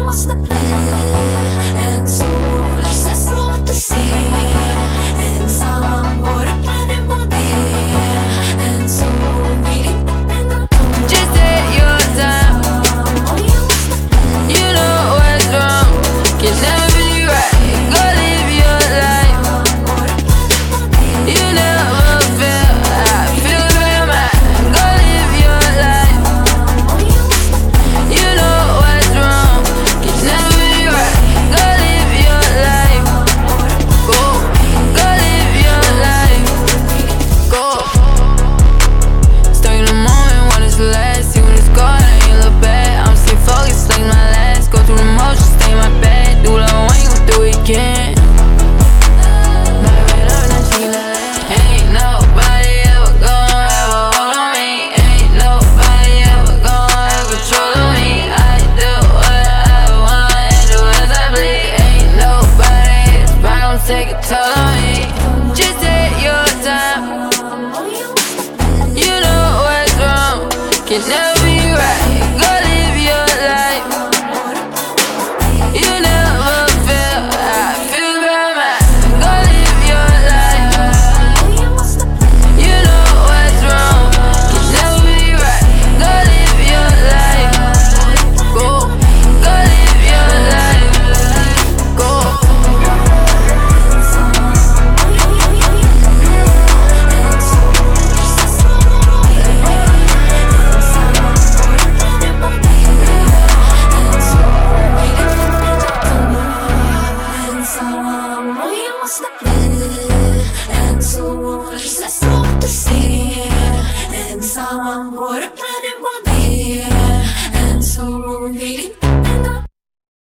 måste bli en sol, så svårt att se. Ensam går upp när du mår det. En sol vill inte bränna. Just take your time. You know what's wrong. Can never be right. Go live your life. You never feel I feel very mad. Go live your life. You know what's wrong. Can never be right. Go live your life. Go live your life. Go. Stuck in the moment, what is last? See when it's gone, I ain't look back. I'm still focused like my last. Go through the motions, stay my bed. Do what I want, you do it again. Ain't nobody ever gonna ever hold on me. Ain't nobody ever gonna have control of me. I do what I want and do as I please. Ain't nobody's bound to take a toll on me. Just take your time. You know what's wrong. Can never be right. Go live your life. You never feel I feel very mad. Go live your life. You know what's wrong. Can never be right. Go live your life. Go live your life. Go. Ensam går upp när du mår det. En sol vill inte